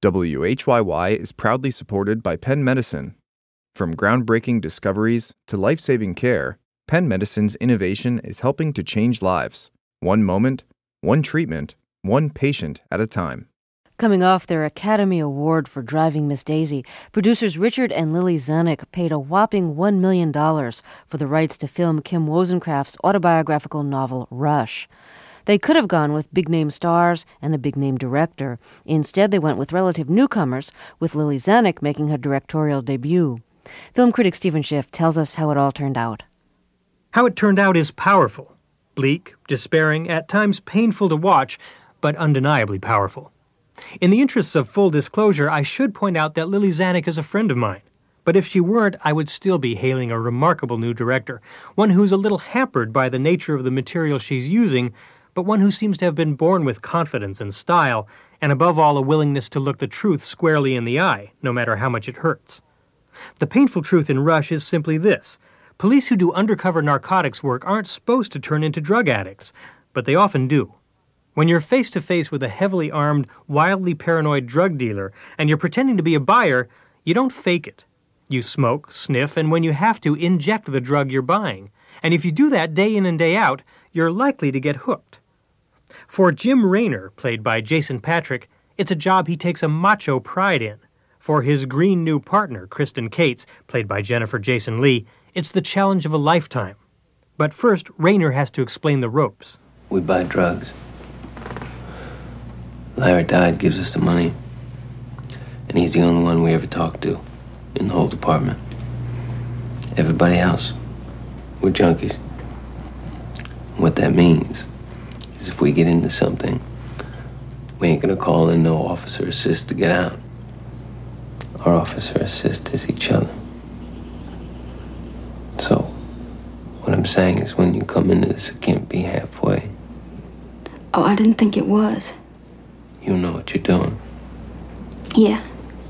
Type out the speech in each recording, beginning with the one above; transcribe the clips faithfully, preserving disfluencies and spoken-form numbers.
W H Y Y is proudly supported by Penn Medicine. From groundbreaking discoveries to life-saving care, Penn Medicine's innovation is helping to change lives, one moment, one treatment, one patient at a time. Coming off their Academy Award for Driving Miss Daisy, producers Richard and Lily Zanuck paid a whopping one million dollars for the rights to film Kim Wozencraft's autobiographical novel, Rush. They could have gone with big-name stars and a big-name director. Instead, they went with relative newcomers, with Lily Zanuck making her directorial debut. Film critic Stephen Schiff tells us how it all turned out. How it turned out is powerful. Bleak, despairing, at times painful to watch, but undeniably powerful. In the interests of full disclosure, I should point out that Lily Zanuck is a friend of mine. But if she weren't, I would still be hailing a remarkable new director, one who's a little hampered by the nature of the material she's using, but one who seems to have been born with confidence and style, and above all a willingness to look the truth squarely in the eye, no matter how much it hurts. The painful truth in Rush is simply this. Police who do undercover narcotics work aren't supposed to turn into drug addicts, but they often do. When you're face-to-face with a heavily armed, wildly paranoid drug dealer, and you're pretending to be a buyer, you don't fake it. You smoke, sniff, and when you have to, inject the drug you're buying. And if you do that day in and day out, you're likely to get hooked. For Jim Raynor, played by Jason Patric, it's a job he takes a macho pride in. For his green new partner, Kristen Cates, played by Jennifer Jason Leigh, it's the challenge of a lifetime. But first, Raynor has to explain the ropes. We buy drugs. Larry Dodd gives us the money, and he's the only one we ever talk to in the whole department. Everybody else, we're junkies. What that means is if we get into something, we ain't gonna call in no officer assist to get out. Our officer assist is each other. So, what I'm saying is when you come into this, it can't be halfway. Oh, I didn't think it was. You know what you're doing. Yeah.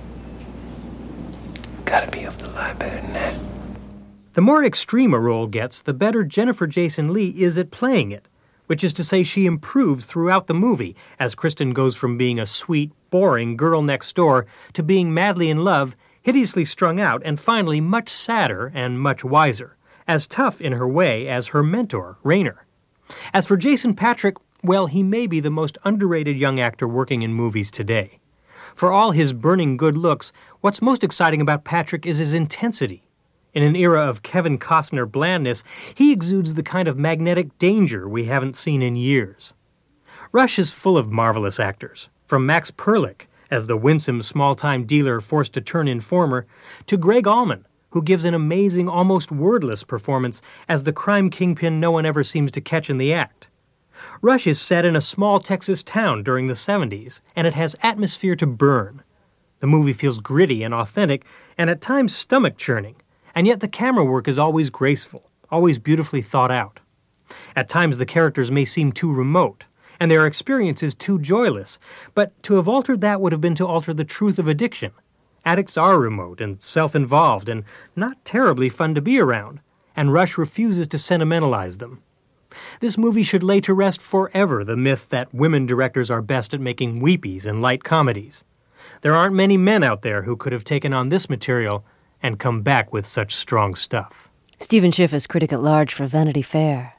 Gotta be able to lie better than that. The more extreme a role gets, the better Jennifer Jason Leigh is at playing it, which is to say she improves throughout the movie as Kristen goes from being a sweet, boring girl next door to being madly in love, hideously strung out, and finally much sadder and much wiser, as tough in her way as her mentor, Raynor. As for Jason Patric, well, he may be the most underrated young actor working in movies today. For all his burning good looks, what's most exciting about Patric is his intensity. In an era of Kevin Costner blandness, he exudes the kind of magnetic danger we haven't seen in years. Rush is full of marvelous actors, from Max Perlich, as the winsome small-time dealer forced to turn informer, to Greg Allman, who gives an amazing, almost wordless performance as the crime kingpin no one ever seems to catch in the act. Rush is set in a small Texas town during the seventies, and it has atmosphere to burn. The movie feels gritty and authentic, and at times stomach-churning, and yet the camera work is always graceful, always beautifully thought out. At times the characters may seem too remote, and their experiences too joyless, but to have altered that would have been to alter the truth of addiction. Addicts are remote and self-involved and not terribly fun to be around, and Rush refuses to sentimentalize them. This movie should lay to rest forever the myth that women directors are best at making weepies and light comedies. There aren't many men out there who could have taken on this material and come back with such strong stuff. Stephen Schiff is critic at large for Vanity Fair.